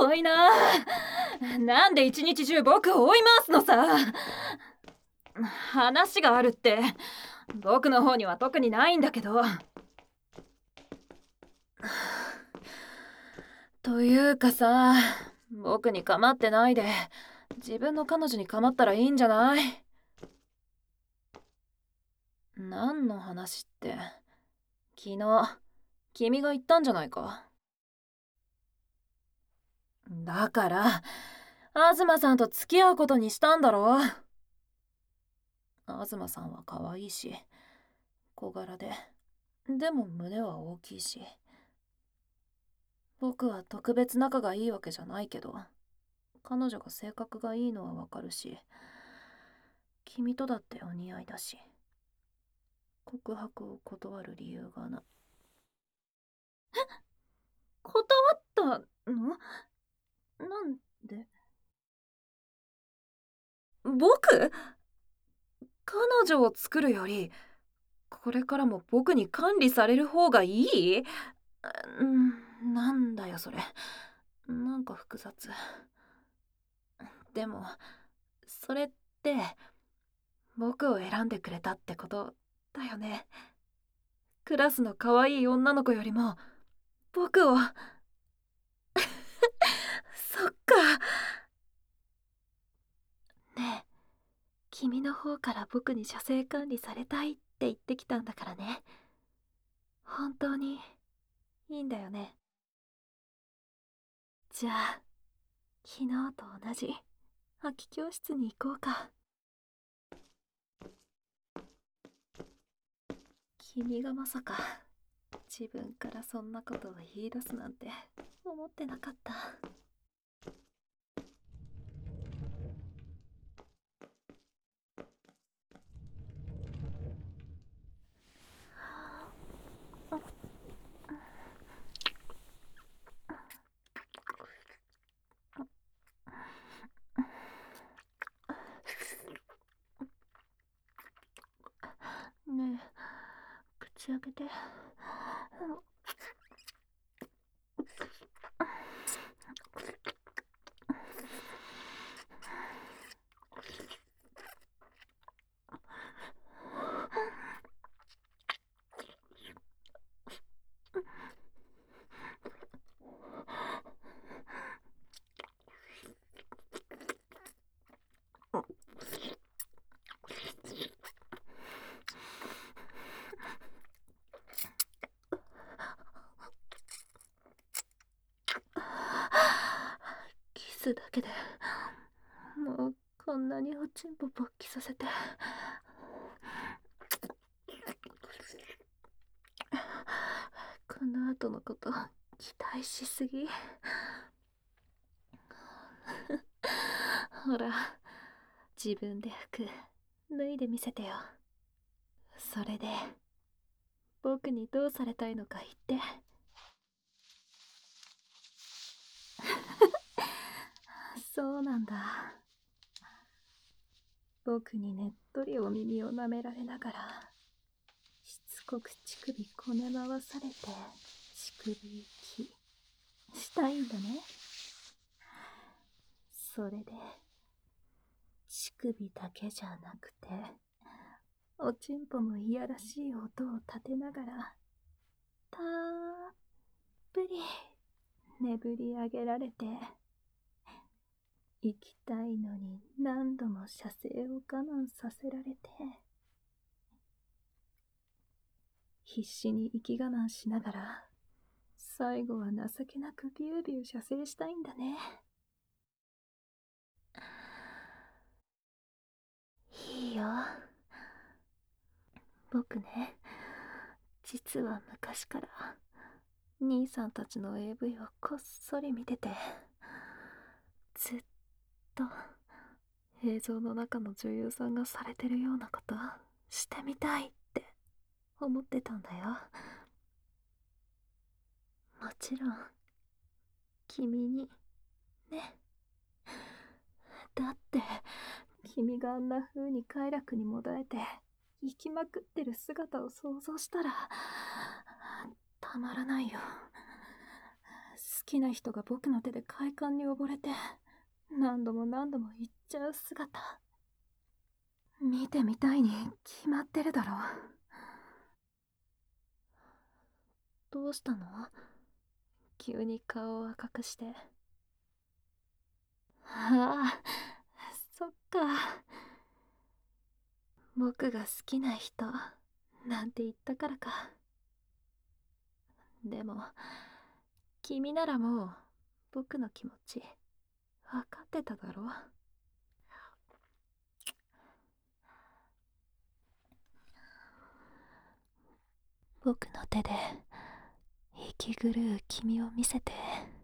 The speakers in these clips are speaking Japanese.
どいな。なんで一日中僕を追い回すのさ。話があるって。僕の方には特にないんだけど。というかさ、僕に構ってないで自分の彼女に構ったらいいんじゃない？何の話って、昨日君が言ったんじゃないか。だから東さんと付き合うことにしたんだろ。東さんは可愛いし小柄で、でも胸は大きいし、僕は特別仲がいいわけじゃないけど、彼女が性格がいいのはわかるし、君とだってお似合いだし、告白を断る理由がない。断ったの？なんで？僕？彼女を作るよりこれからも僕に管理される方がいい？なんだよそれ。なんか複雑。でもそれって僕を選んでくれたってことだよね。クラスの可愛い女の子よりも僕をそっか。ねえ、君の方から僕に射精管理されたいって言ってきたんだからね。本当にいいんだよね。じゃあ昨日と同じ空き教室に行こうか。君がまさか自分からそんなことを言い出すなんて思ってなかった。ねえ、口開けて。キスだけでもうこんなにおちんぽ勃起させて。この後のこと期待しすぎ。ほら、自分で服脱いでみせてよ。それで僕にどうされたいのか言って。そうなんだ。僕にねっとりお耳を舐められながらしつこく乳首こね回されて乳首息したいんだね。それで乳首だけじゃなくておちんぽもいやらしい音を立てながらたっぷり眠り上げられて、行きたいのに何度も射精を我慢させられて、必死に息我慢しながら最後は情けなくビュービュー射精したいんだね。いいよ。僕ね、実は昔から兄さんたちの AV をこっそり見てて、ずっと映像の中の女優さんがされてるようなことしてみたいって思ってたんだよ。もちろん君にね。だって君があんな風に快楽にもだえて生きまくってる姿を想像したらたまらないよ。好きな人が僕の手で快感に溺れて何度も何度も言っちゃう姿、見てみたいに決まってるだろ。どうしたの？急に顔を赤くして。ああ、そっか。僕が好きな人なんて言ったからか。でも君ならもう僕の気持ち分かってただろ。僕の手で息狂う君を見せて。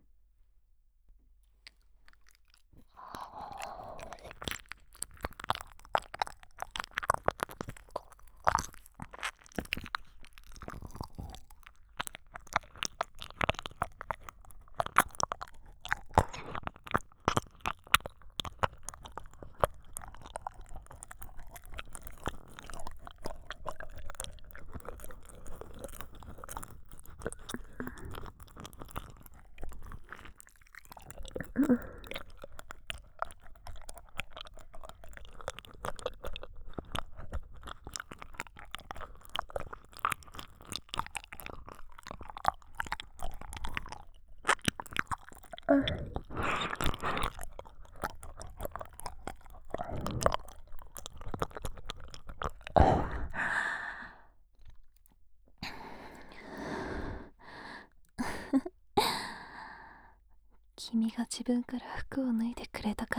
君が自分から服を脱いでくれたから、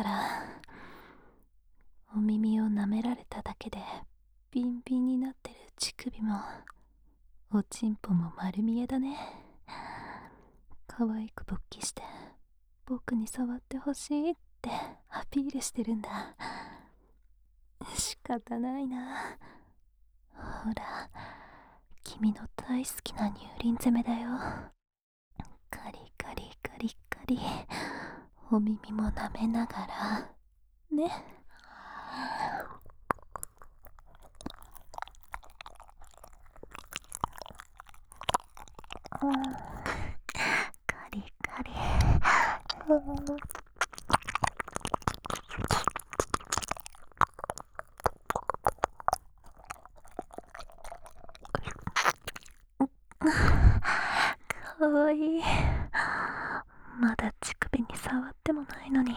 お耳を舐められただけでビンビンになってる乳首もおちんぽも丸見えだね。可愛く勃起して僕に触ってほしいってアピールしてるんだ。仕方ないな。ほら、君の大好きな乳輪攻めだよ。カリカリカリカリ、お耳も舐めながらね。カリカリ。かわいい。まだ乳首に触ってもないのに。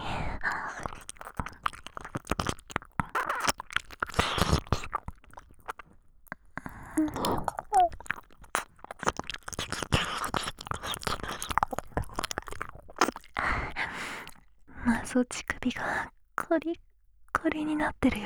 謎乳首がコリッコリになってるよ。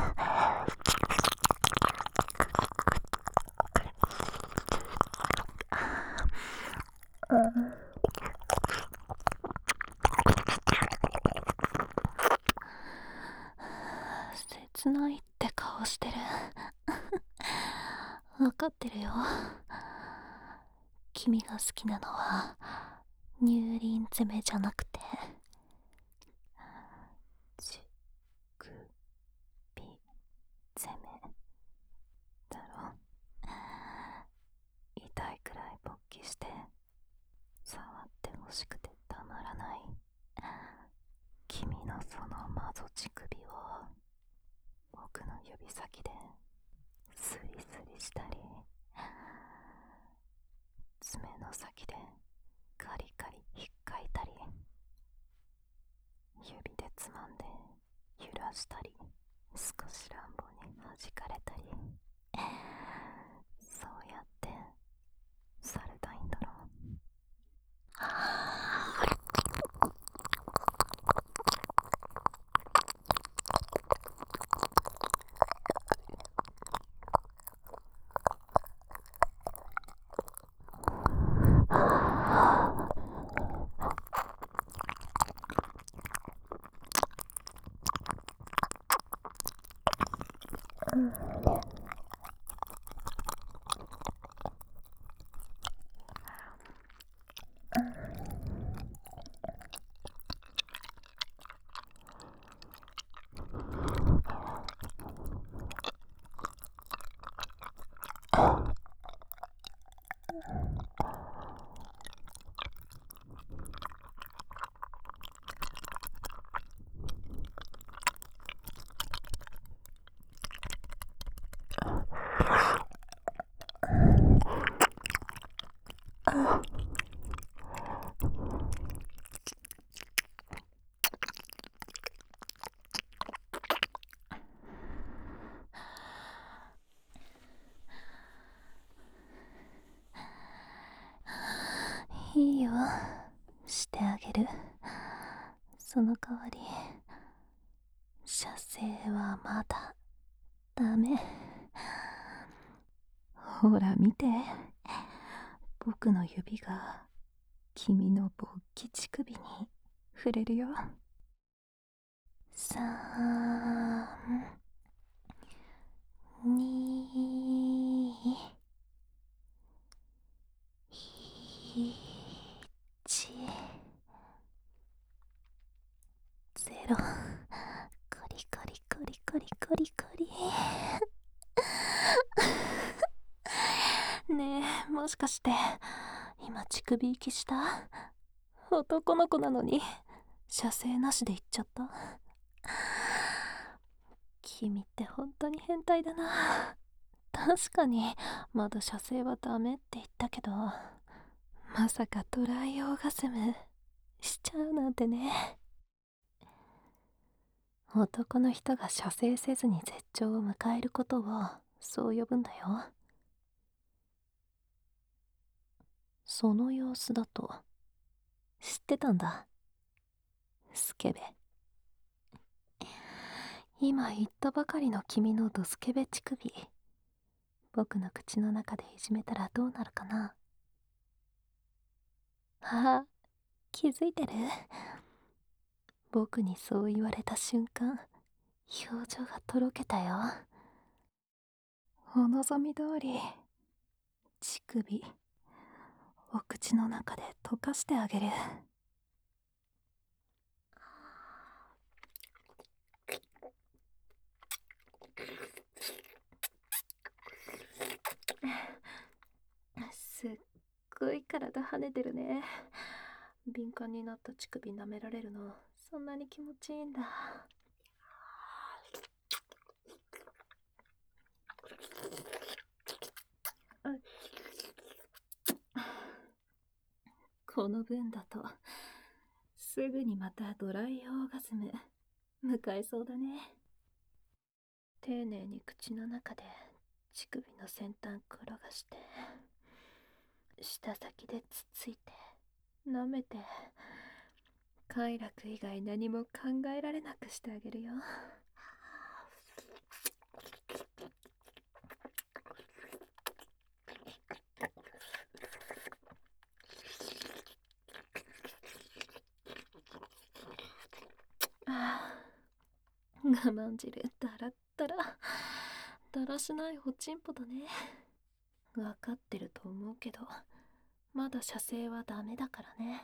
切ないって顔してる。分かってるよ。君が好きなのは乳輪攻めじゃなくて乳首攻めだろ。痛いくらい勃起して触ってほしくてたまらない君のその謎乳首を僕の指先でスリスリしたり、爪の先でカリカリ引っかいたり、指でつまんで揺らしたり、少し乱暴に弾かれたり、そうやってされたいんだろう。 いいよ、してあげる。その代わり射精はまだダメ。ほら見て、僕の指が君の勃起乳首に触れるよ。3、2、1、0。コリコリコリコリコリコリ。ねえ、もしかして今乳首息した？男の子なのに射精なしで言っちゃった？君って本当に変態だな。確かにまだ射精はダメって言ったけど、まさかドライオーガズムしちゃうなんてね。男の人が射精せずに絶頂を迎えることをそう呼ぶんだよ。その様子だと知ってたんだ、スケベ。今言ったばかりの君のドスケベ乳首、僕の口の中でいじめたらどうなるかな。あ、気づいてる？僕にそう言われた瞬間、表情がとろけたよ。お望み通り乳首お口の中で溶かしてあげる。すっごい体跳ねてるね。敏感になった乳首舐められるのそんなに気持ちいいんだ。この分だとすぐにまたドライオーガズム迎えそうだね。丁寧に口の中で乳首の先端転がして、舌先でつついて舐めて、快楽以外何も考えられなくしてあげるよ。我慢汁だらったら、だらしないおちんぽだね。わかってると思うけど、まだ射精はダメだからね。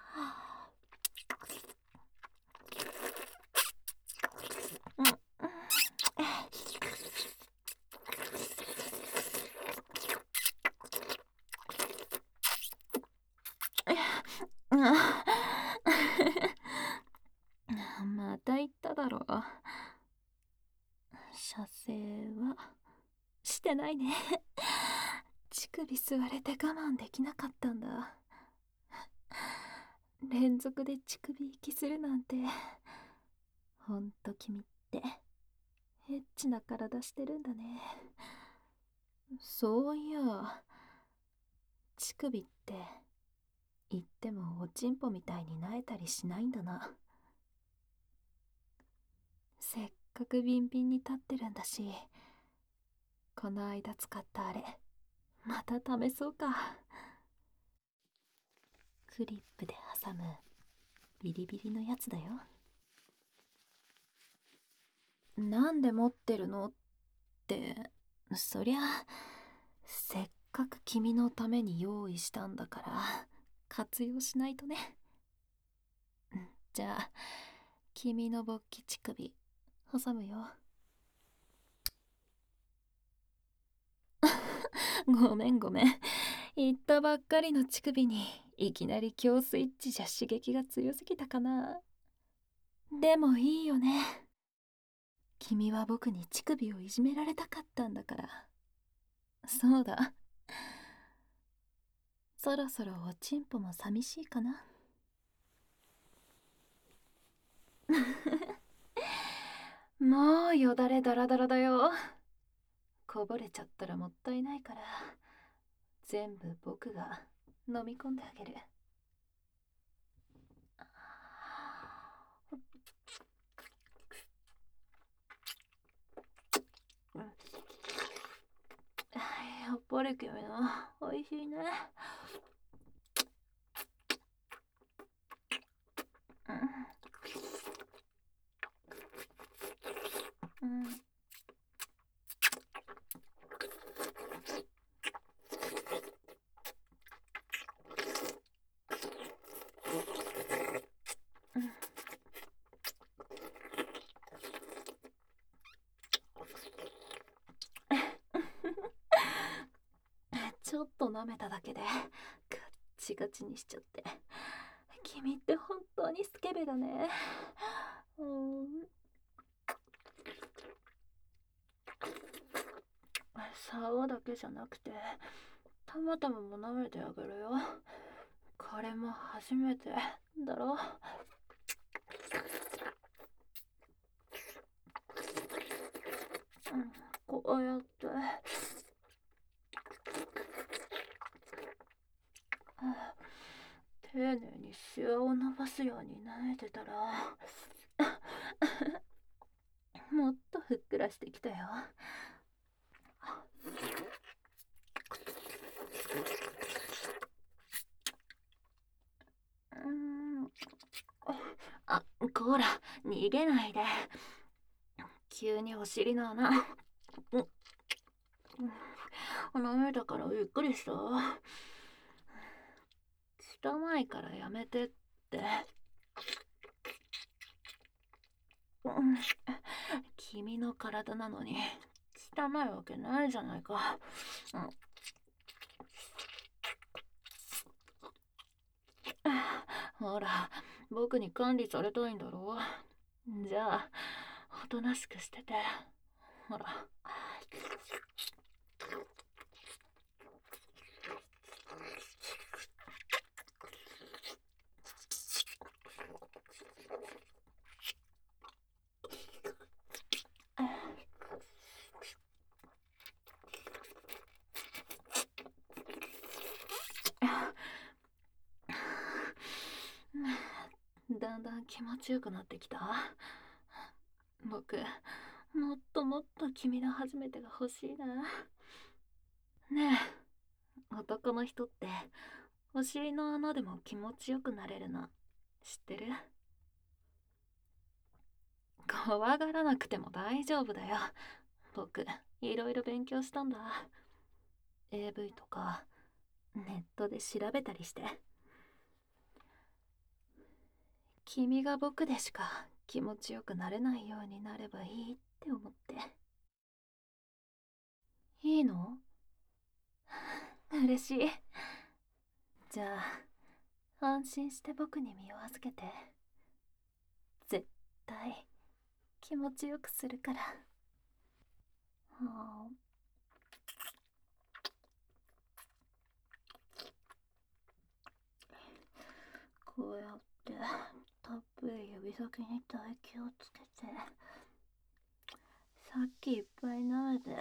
また言っただろ。射精はしてないね。乳首吸われて我慢できなかったんだ。連続で乳首息するなんて、ほんと君ってエッチな体してるんだね。そういや、乳首って言ってもおちんぽみたいになえたりしないんだな。せっかくビンビンに立ってるんだし、この間使ったあれまた試そうか。クリップで挟むビリビリのやつだよ。なんで持ってるのって、そりゃせっかく君のために用意したんだから活用しないとね。じゃあ君の勃起乳首挟むよ。ごめんごめん、言ったばっかりの乳首にいきなり強スイッチじゃ刺激が強すぎたかな。でもいいよね。君は僕に乳首をいじめられたかったんだから。そうだ、 そろそろおちんぽも寂しいかな。もうよだれだらだらだよ。こぼれちゃったらもったいないから、全部僕が飲み込んであげる。やっぱり君のおいしいね。うん。ちょっと舐めただけでガッチガチにしちゃって。君って本当にスケベだね。竿だけじゃなくてたまたまも舐めてあげるよ。これも初めてだろ。こうやって丁寧にシワを伸ばすように舐めてたらもっとふっくらしてきたよ。あ、こら、逃げないで。急にお尻の穴舐めたからびっくりした。汚いからやめてって。君の体なのに汚いわけないじゃないか。ほら、僕に管理されたいんだろう。じゃあ、おとなしくしてて。ほら。だんだん気持ちよくなってきた。僕、もっともっと君の初めてが欲しいな。ねえ、男の人ってお尻の穴でも気持ちよくなれるの知ってる？怖がらなくても大丈夫だよ。僕、いろいろ勉強したんだ。AV とかネットで調べたりして。君が僕でしか気持ちよくなれないようになればいいって思って。いいの？嬉しい。じゃあ安心して僕に身を預けて。絶対気持ちよくするから。こうやってたっぷり指先に唾液をつけて、さっきいっぱい舐めて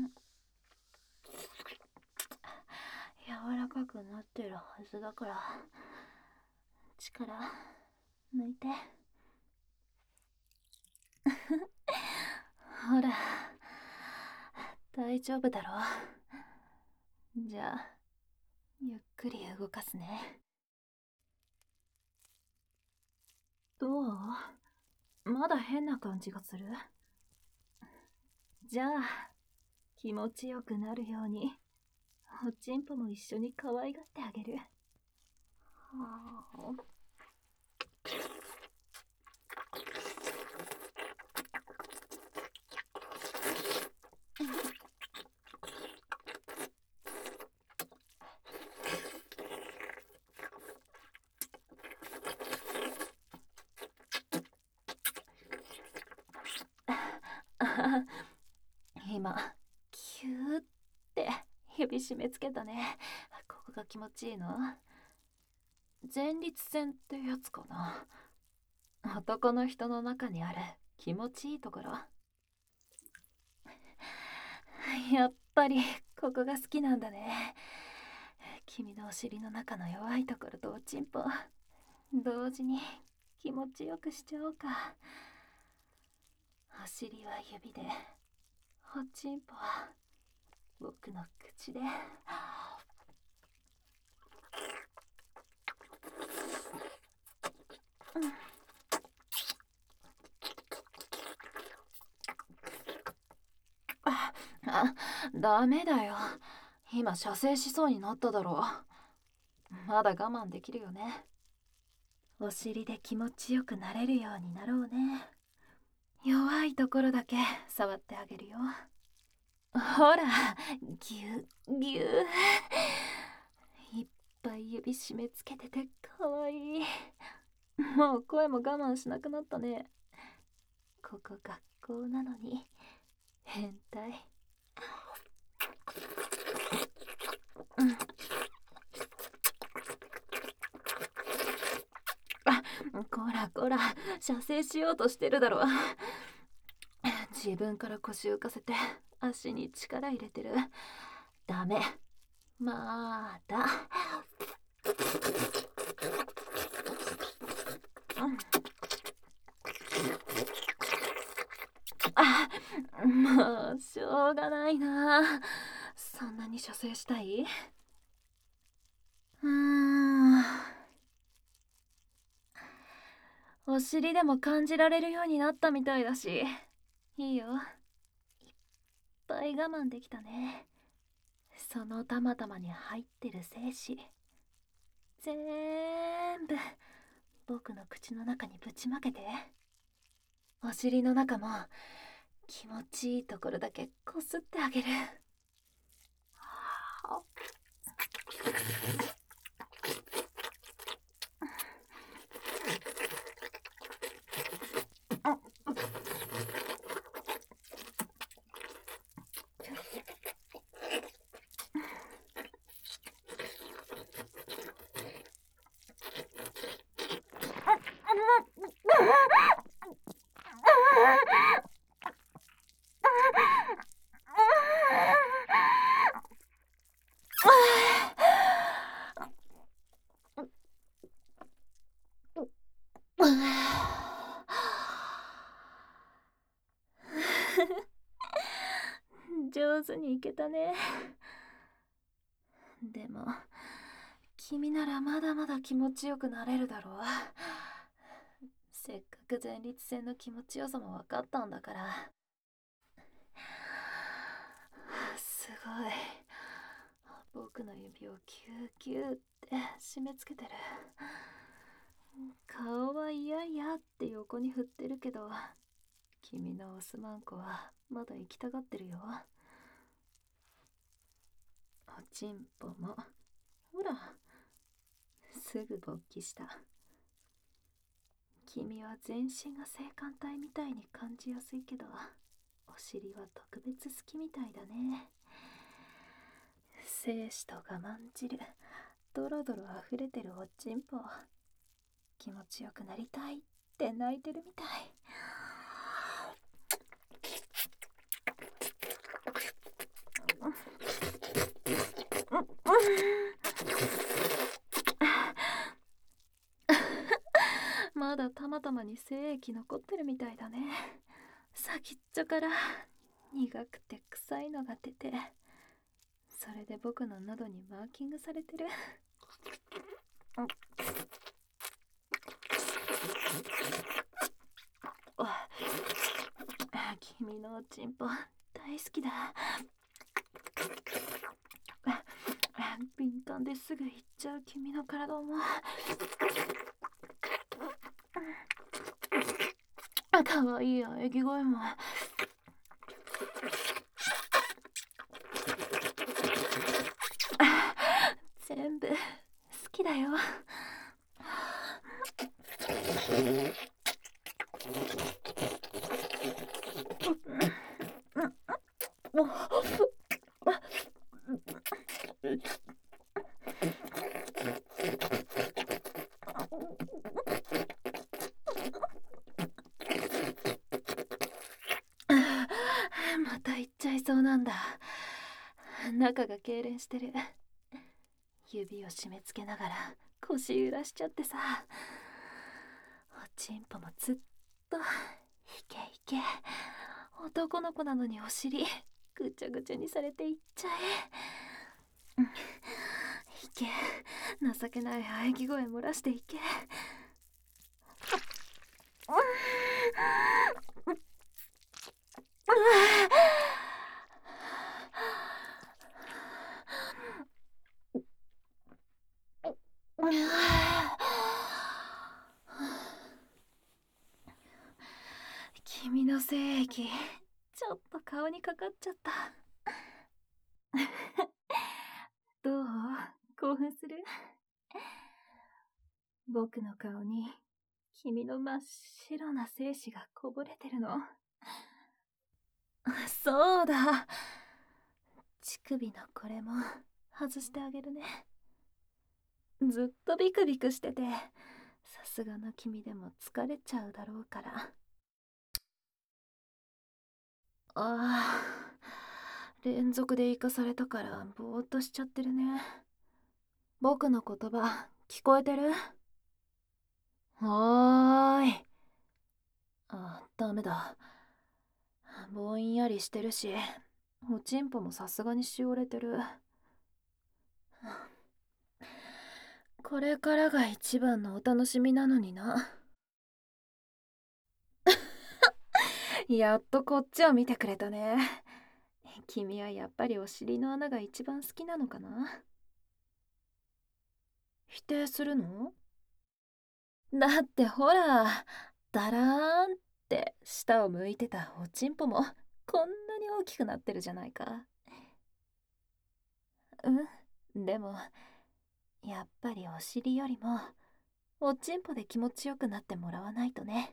柔らかくなってるはずだから、力抜いて。ほら、大丈夫だろ。じゃあゆっくり動かすね。どう？まだ変な感じがする？じゃあ気持ちよくなるようにおちんぽも一緒に可愛がってあげる。今キューって指締め付けたね。ここが気持ちいいの？前立腺ってやつかな。男の人の中にある気持ちいいところ。やっぱりここが好きなんだね。君のお尻の中の弱いところとおちんぽ同時に気持ちよくしちゃおうか。お尻は指で、おちんぽは僕の口で。ダメだよ。今射精しそうになっただろう。まだ我慢できるよね。お尻で気持ちよくなれるようになろうね。弱いところだけ触ってあげるよ。ほら、ぎゅぎゅいっぱい指締めつけててかわいい。もう声も我慢しなくなったね。ここ学校なのに変態。こらこら、射精しようとしてるだろ。自分から腰浮かせて足に力入れてる。ダメ。まだ。もうしょうがないな。そんなに射精したい？お尻でも感じられるようになったみたいだし、いいよ。いっぱい我慢できたね。そのたまたまに入ってる精子、全部僕の口の中にぶちまけて。お尻の中も気持ちいいところだけこすってあげる。上手にいけたね。でも君ならまだまだ気持ちよくなれるだろう。せっかく前立腺の気持ちよさも分かったんだから。すごい。僕の指をキューキューって締め付けてる。顔は嫌々って横に振ってるけど、君のオスマンコはまだ行きたがってるよ。おちんぽもほら、すぐ勃起した。君は全身が性感帯みたいに感じやすいけど、お尻は特別好きみたいだね。精子と我慢汁、ドロドロ溢れてるおちんぽ、気持ちよくなりたいって泣いてるみたい。まだたまたまに精液残ってるみたいだね。先っちょから苦くて臭いのが出て、それで僕の喉にマーキングされてる。君のおちんぽ大好きだ。敏感ですぐ行っちゃう君の体もかわいい喘ぎ声も。全部好きだよ。 中が痙攣してる。指を締め付けながら腰揺らしちゃってさ。おちんぽもずっといけいけ。男の子なのにお尻ぐちゃぐちゃにされていっちゃえ。いけ、情けない喘ぎ声漏らしていけ。君の精液ちょっと顔にかかっちゃった。どう？興奮する？僕の顔に君の真っ白な精子がこぼれてるの。そうだ、乳首のこれも外してあげるね。ずっとビクビクしてて、さすがの君でも疲れちゃうだろうから。ああ、連続で生かされたからぼーっとしちゃってるね。僕の言葉聞こえてる？はーい。あ、ダメだ。ぼんやりしてるし、おちんぽもさすがにしおれてる。これからが一番のお楽しみなのにな。やっとこっちを見てくれたね。君はやっぱりお尻の穴が一番好きなのかな？否定するの？だってほら、だらーんって下を向いてたおちんぽもこんなに大きくなってるじゃないか。でもやっぱりお尻よりもおちんぽで気持ちよくなってもらわないとね。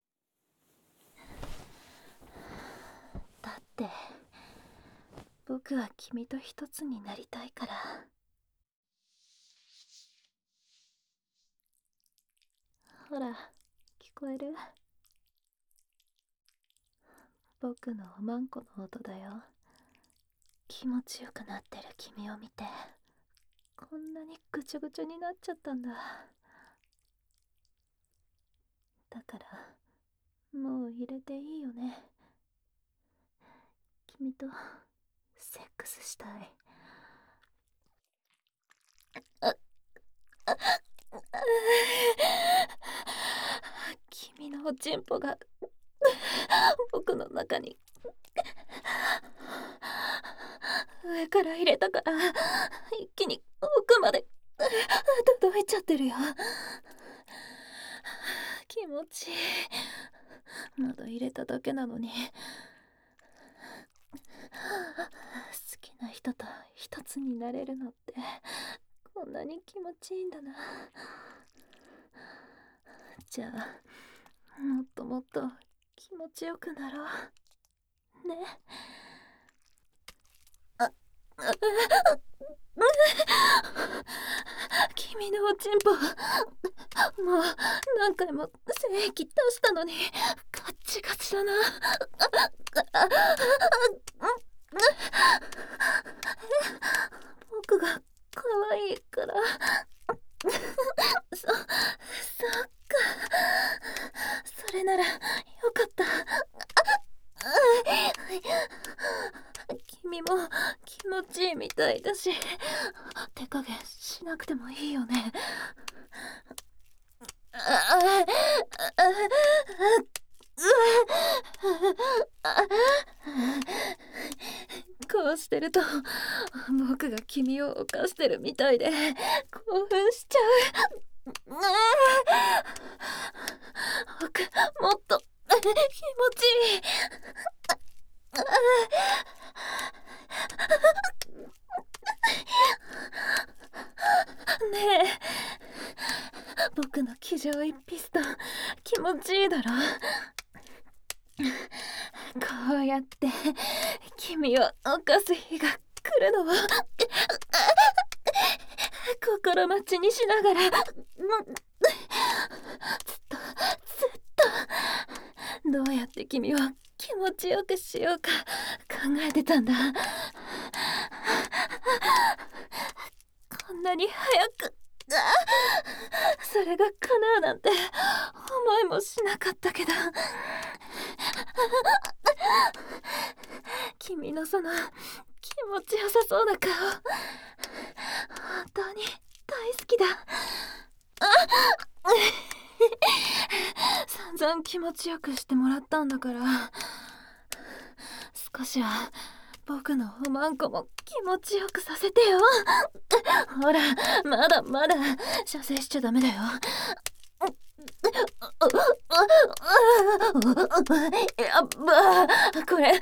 だって僕は君と一つになりたいから。ほら、聞こえる？僕のおまんこの音だよ。気持ちよくなってる君を見て、こんなにぐちゃぐちゃになっちゃったんだ。だからもう入れていいよね。君とセックスしたい。君のおちんぽが僕の中に上から入れたから一気に奥まで届いちゃってるよ。気持ちいい。まだ入れただけなのに。好きな人と一つになれるのってこんなに気持ちいいんだな。じゃあもっともっと気持ちよくなろうね。君のおちんぽもう何回も精液出したのにガッチガチだな。僕が可愛いからそっか、それならよかった。君も気持ちいいみたいだし、手加減しなくてもいいよね。こうしてると僕が君を犯してるみたいで興奮しちゃう。僕もっと気持ちいい。ねえ、僕の気丈一ピストン気持ちいいだろ。こうやって君を犯す日が来るのを心待ちにしながらずっとどうやって君を気持ちよくしようか考えてたんだ。 こんなに早くそれが叶うなんて思いもしなかったけど、君のその気持ちよさそうな顔、本当に大好きだ。散々気持ちよくしてもらったんだから、少しは僕のおまんこも気持ちよくさせてよ。ほら、まだまだ射精しちゃダメだよ。これ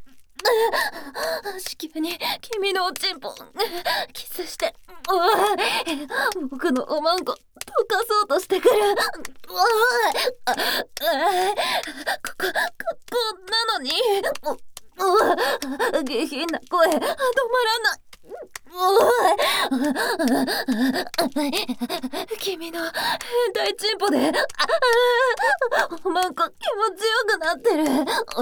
至急に君のおちんぽキスして、僕のおまんこ溶かそうとしてくる。こなのに下品な声止まらない。君の変態チンポでおまんこ気持ちよくなってる。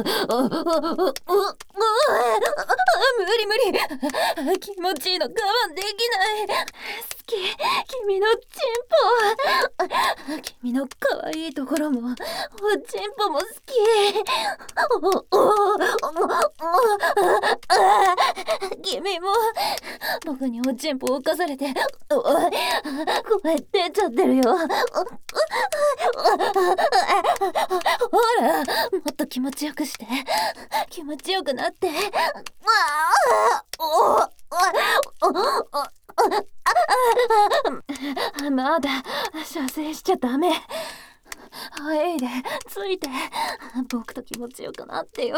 無理無理、気持ちいいの我慢できない。好き、君のチンポ。君の可愛いところもおチンポも好き。君も僕におちんぽを浮かされて声出ちゃってるよ。ほら、もっと気持ちよくして、気持ちよくなって。まだ射精しちゃダメ。はいでついて、僕と気持ちよくなってよ。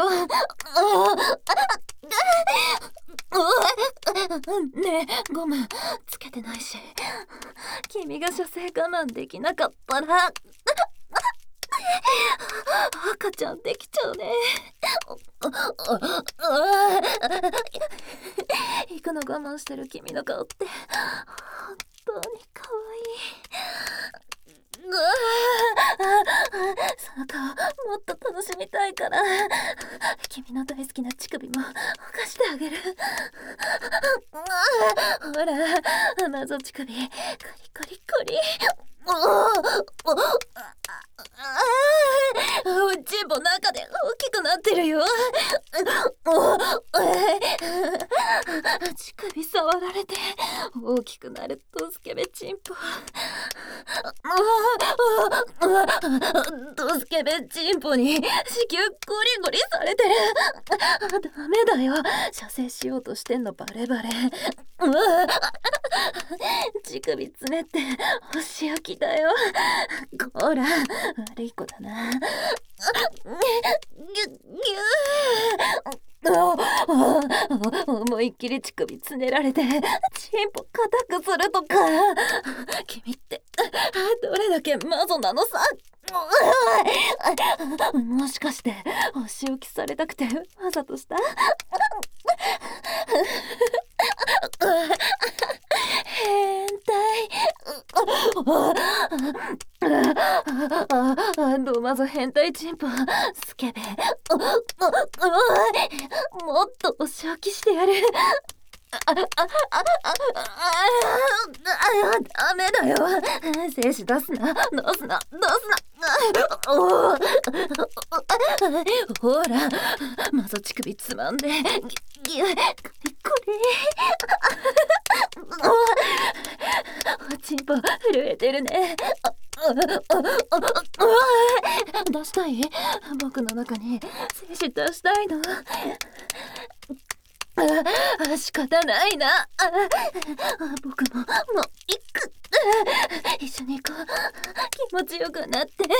ねえ、ゴムつけてないし、君が射精我慢できなかったら赤ちゃんできちゃうね。行くの我慢してる君の顔って本当に可愛い。その顔もっと楽しみたいから、君の大好きな乳首も犯してあげる。ほら、謎乳首コリコリコリ。おちんぽ中で大きくなってるよ。乳首触られて大きくなるとスケベチンポ。ドスケベチンポに子宮ゴリゴリされてる。ダメだよ、射精しようとしてんのバレバレ。乳首つねってお仕置きだよ。こら、悪い子だな。思いっきり乳首つねられてチンポ硬くするとか、君ってどれだけマゾなのさ。もしかしてお仕置きされたくてわざとした？変態。ドマゾ変態チンポスケベ。もっとお仕置きしてやる。ダメだよ、精子出すな出すな出すな。ほら、マゾ乳首つまんでギュッこれおちんぽ震えてるね。出したい？僕の中に精子出したいの。仕方ないな。僕ももう行く。一緒に行こう。気持ちよくなって。行く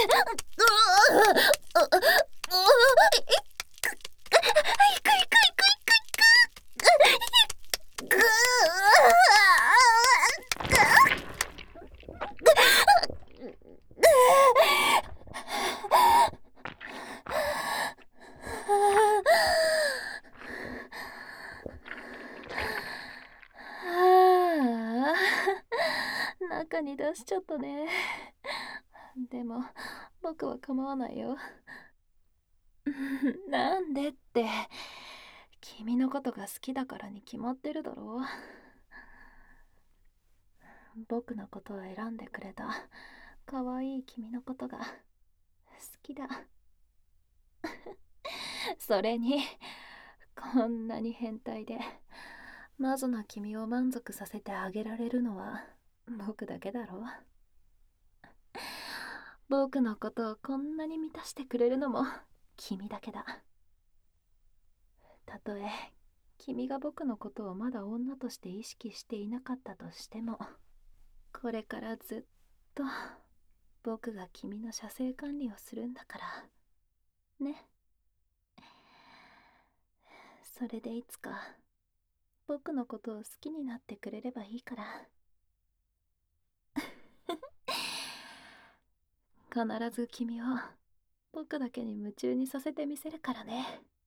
中に出しちゃったね。でも僕は構わないよ。なんでって、君のことが好きだからに決まってるだろう。 僕のことを選んでくれた可愛い君のことが好きだ。それに、こんなに変態でマゾな君を満足させてあげられるのは僕だけだろ。僕のことをこんなに満たしてくれるのも君だけだ。たとえ君が僕のことをまだ女として意識していなかったとしても、これからずっと僕が君の射精管理をするんだからね。それでいつか僕のことを好きになってくれればいいから。必ず君を僕だけに夢中にさせてみせるからね。